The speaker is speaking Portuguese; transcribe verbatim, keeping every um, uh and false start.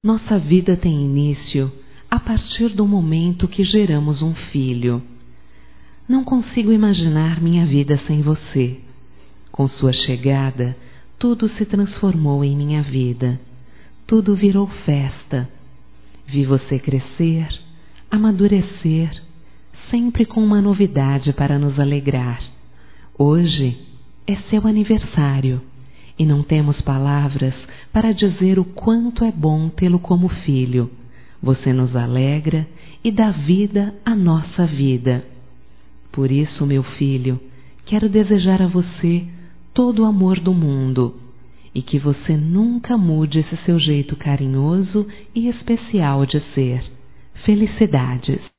Nossa vida tem início a partir do momento que geramos um filho. Não consigo imaginar minha vida sem você. Com sua chegada, tudo se transformou em minha vida. Tudo virou festa. Vi você crescer, amadurecer, sempre com uma novidade para nos alegrar. Hoje é seu aniversário e não temos palavras para dizer o quanto é bom tê-lo como filho. Você nos alegra e dá vida à nossa vida. Por isso, meu filho, quero desejar a você todo o amor do mundo e que você nunca mude esse seu jeito carinhoso e especial de ser. Felicidades!